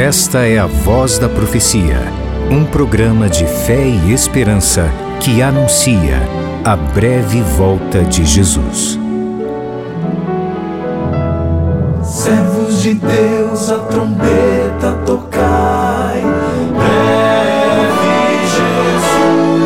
Esta é a Voz da Profecia, um programa de fé e esperança que anuncia a breve volta de Jesus. Servos de Deus, a trombeta tocai, breve Jesus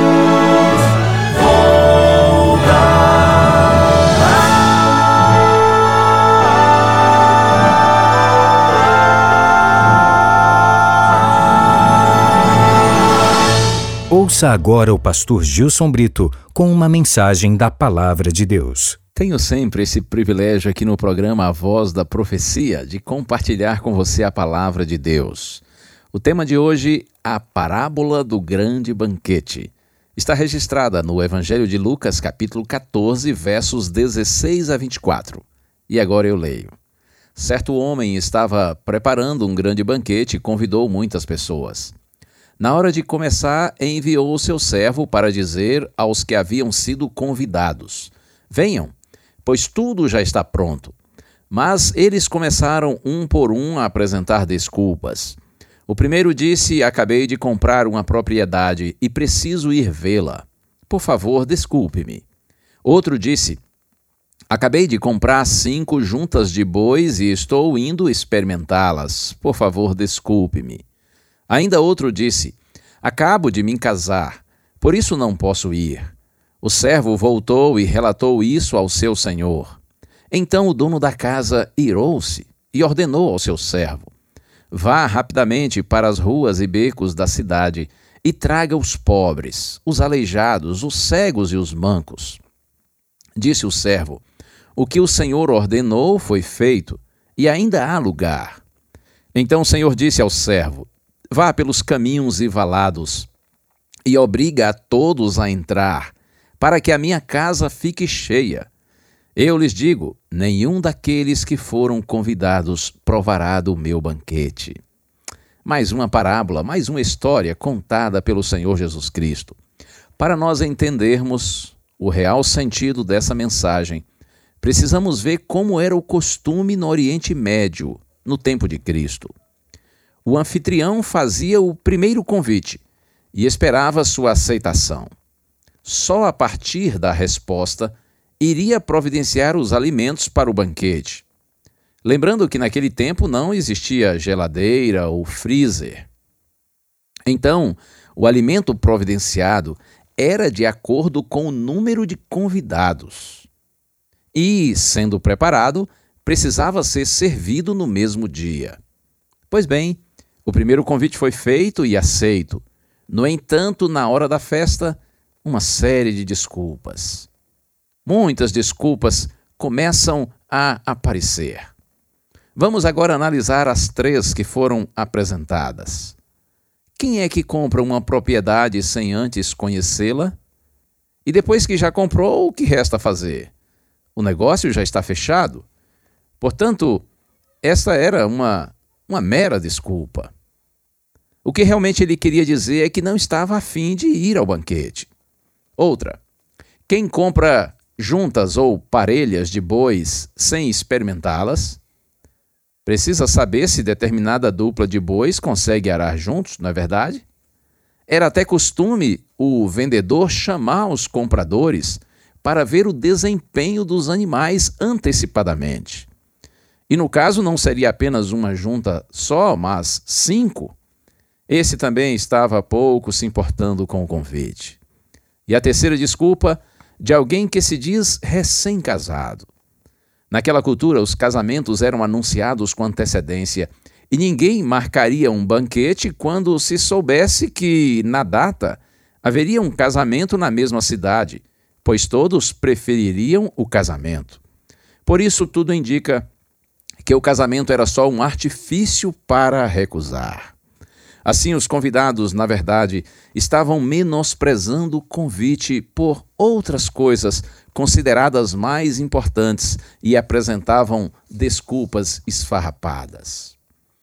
Ouça agora o pastor Gilson Brito com uma mensagem da Palavra de Deus. Tenho sempre esse privilégio aqui no programa A Voz da Profecia de compartilhar com você a Palavra de Deus. O tema de hoje, a parábola do grande banquete. Está registrada no Evangelho de Lucas, capítulo 14, versos 16 a 24. E agora eu leio. Certo homem estava preparando um grande banquete e convidou muitas pessoas. Na hora de começar, enviou o seu servo para dizer aos que haviam sido convidados: venham, pois tudo já está pronto. Mas eles começaram um por um a apresentar desculpas. O primeiro disse: acabei de comprar uma propriedade e preciso ir vê-la. Por favor, desculpe-me. Outro disse: acabei de comprar 5 juntas de bois e estou indo experimentá-las. Por favor, desculpe-me. Ainda outro disse: acabo de me casar, por isso não posso ir. O servo voltou e relatou isso ao seu senhor. Então o dono da casa irou-se e ordenou ao seu servo: vá rapidamente para as ruas e becos da cidade e traga os pobres, os aleijados, os cegos e os mancos. Disse o servo: o que o senhor ordenou foi feito, e ainda há lugar. Então o senhor disse ao servo: vá pelos caminhos e valados e obriga a todos a entrar, para que a minha casa fique cheia. Eu lhes digo, nenhum daqueles que foram convidados provará do meu banquete. Mais uma parábola, mais uma história contada pelo Senhor Jesus Cristo. Para nós entendermos o real sentido dessa mensagem, precisamos ver como era o costume no Oriente Médio, no tempo de Cristo. O anfitrião fazia o primeiro convite e esperava sua aceitação. Só a partir da resposta iria providenciar os alimentos para o banquete. Lembrando que naquele tempo não existia geladeira ou freezer. Então, o alimento providenciado era de acordo com o número de convidados. E, sendo preparado, precisava ser servido no mesmo dia. Pois bem, o primeiro convite foi feito e aceito. No entanto, na hora da festa, uma série de desculpas. Muitas desculpas começam a aparecer. Vamos agora analisar as 3 que foram apresentadas. Quem é que compra uma propriedade sem antes conhecê-la? E depois que já comprou, o que resta fazer? O negócio já está fechado? Portanto, esta era uma mera desculpa. O que realmente ele queria dizer é que não estava a fim de ir ao banquete. Outra, quem compra juntas ou parelhas de bois sem experimentá-las, precisa saber se determinada dupla de bois consegue arar juntos, não é verdade? Era até costume o vendedor chamar os compradores para ver o desempenho dos animais antecipadamente. E no caso não seria apenas uma junta só, mas 5. Esse também estava pouco se importando com o convite. E a terceira desculpa, de alguém que se diz recém-casado. Naquela cultura, os casamentos eram anunciados com antecedência e ninguém marcaria um banquete quando se soubesse que, na data, haveria um casamento na mesma cidade, pois todos prefeririam o casamento. Por isso, tudo indica que o casamento era só um artifício para recusar. Assim, os convidados, na verdade, estavam menosprezando o convite por outras coisas consideradas mais importantes e apresentavam desculpas esfarrapadas.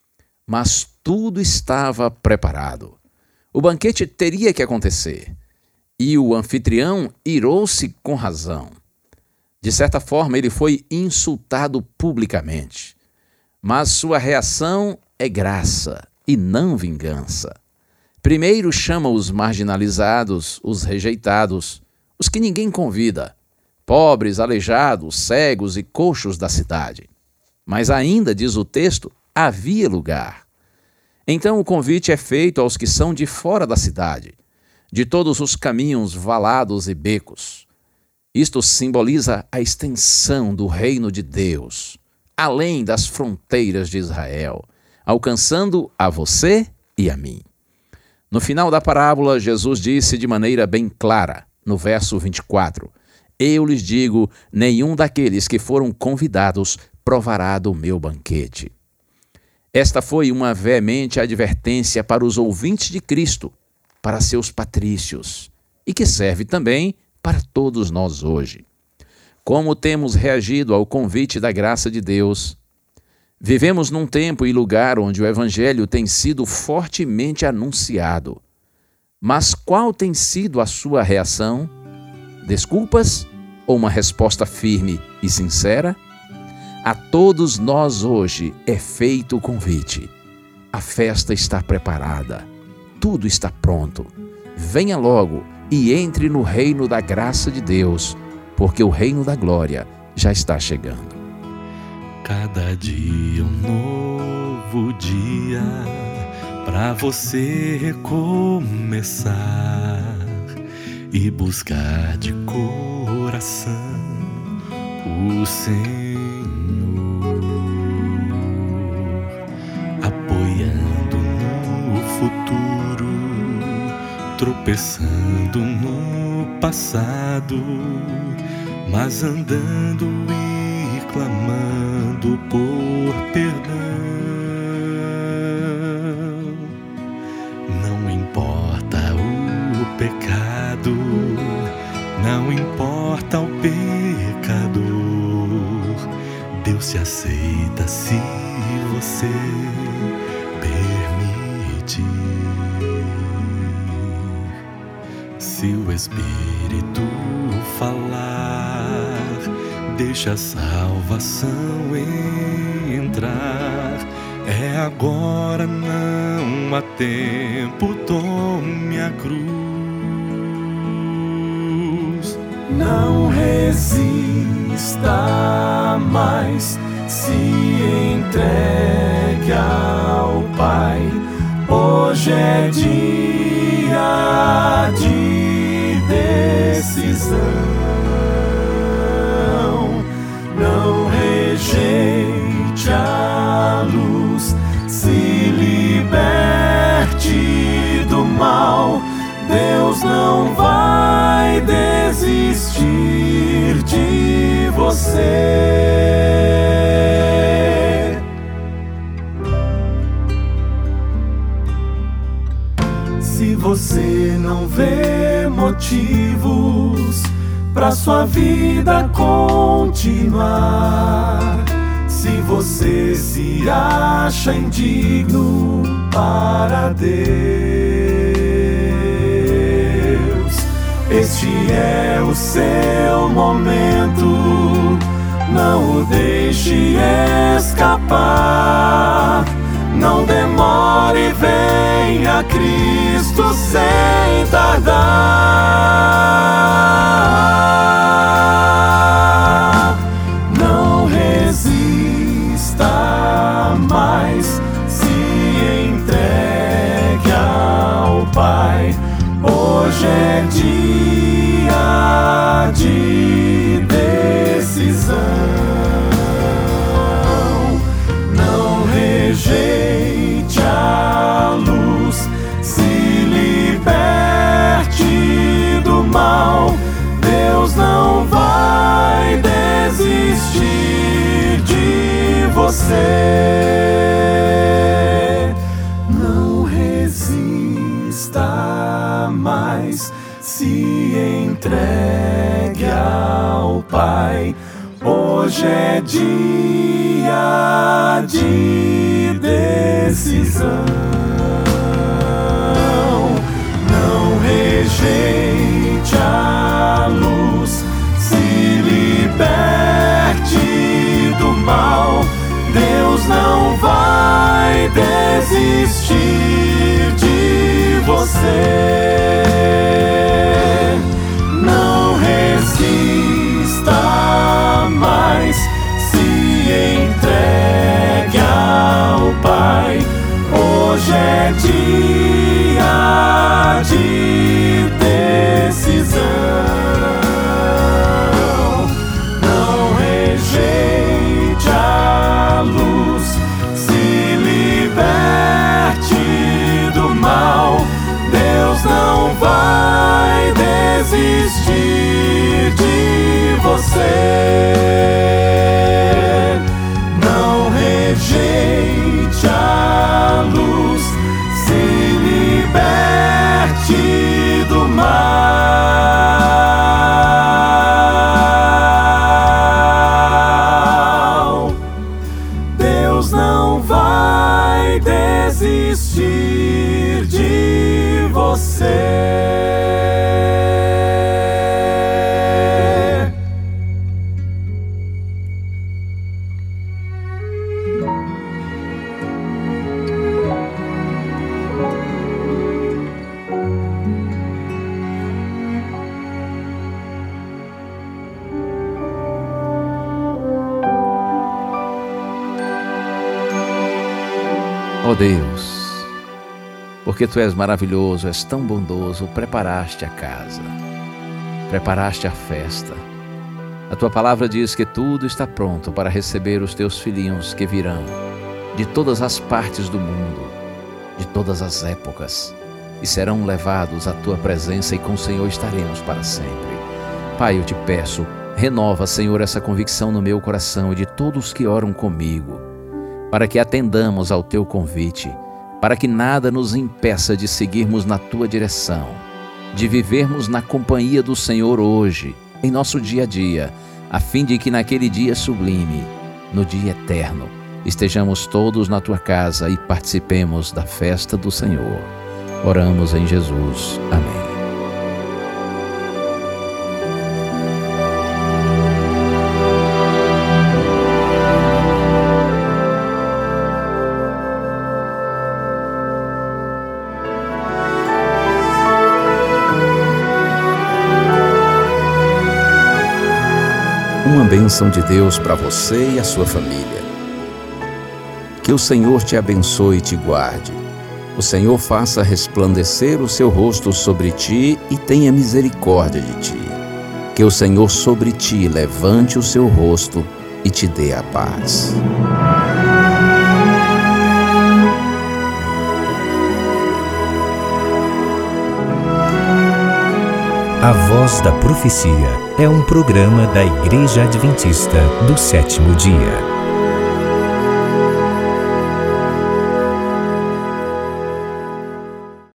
Mas tudo estava preparado. O banquete teria que acontecer. E o anfitrião irou-se com razão. De certa forma, ele foi insultado publicamente. Mas sua reação é graça e não vingança. Primeiro chama os marginalizados, os rejeitados, os que ninguém convida, pobres, aleijados, cegos e coxos da cidade. Mas ainda, diz o texto, havia lugar. Então o convite é feito aos que são de fora da cidade, de todos os caminhos, valados e becos. Isto simboliza a extensão do reino de Deus, além das fronteiras de Israel, alcançando a você e a mim. No final da parábola, Jesus disse de maneira bem clara, no verso 24, Eu lhes digo, nenhum daqueles que foram convidados provará do meu banquete. Esta foi uma veemente advertência para os ouvintes de Cristo, para seus patrícios, e que serve também para todos nós hoje. Como temos reagido ao convite da graça de Deus? Vivemos num tempo e lugar onde o Evangelho tem sido fortemente anunciado. Mas qual tem sido a sua reação? Desculpas ou uma resposta firme e sincera? A todos nós hoje é feito o convite. A festa está preparada. Tudo está pronto. Venha logo e entre no reino da graça de Deus, porque o reino da glória já está chegando. Cada dia um novo dia para você recomeçar e buscar de coração o Senhor, apoiando no futuro, tropeçando no passado, mas andando e clamando por perdão. Não importa o pecado, não importa o pecador, Deus se aceita se você permitir. Se o Espírito falar, deixa a salvação entrar. É agora, não há tempo, tome a cruz. Não resista mais, se entregue ao Pai. Hoje é dia de decisão. Não rejeite a luz, se liberte do mal. Deus não vai desistir de você. Se você não vê motivos pra sua vida continuar, se você se acha indigno para Deus, este é o seu momento, não o deixe escapar. Não demore, venha a Cristo sem tardar. Não resista mais, se entregue ao Pai. Hoje é dia de decisão. Não rejeite a luz, se liberte do mal. Deus não vai desistir de você. Não resista mais, se entregue ao Pai. Hoje é dia de decisão. Não rejeite a luz, se liberte do mal. Deus não vai desistir desistir de você. Não resista mais, se entregue ao Pai. Hoje é dia de decisão. Não rejeite a luz, se liberte do mal. Deus não vai desistir de você. Não rejeite a luz, se liberte do mal. Deus não vai desistir de você. Ó Deus, porque Tu és maravilhoso, és tão bondoso, preparaste a casa, preparaste a festa. A Tua palavra diz que tudo está pronto para receber os Teus filhinhos que virão de todas as partes do mundo, de todas as épocas, e serão levados à Tua presença, e com o Senhor estaremos para sempre. Pai, eu Te peço, renova, Senhor, essa convicção no meu coração e de todos que oram comigo, para que atendamos ao Teu convite, para que nada nos impeça de seguirmos na Tua direção, de vivermos na companhia do Senhor hoje, em nosso dia a dia, a fim de que naquele dia sublime, no dia eterno, estejamos todos na Tua casa e participemos da festa do Senhor. Oramos em Jesus. Amém. Uma bênção de Deus para você e a sua família. Que o Senhor te abençoe e te guarde. O Senhor faça resplandecer o seu rosto sobre ti e tenha misericórdia de ti. Que o Senhor sobre ti levante o seu rosto e te dê a paz. A Voz da Profecia é um programa da Igreja Adventista do Sétimo Dia.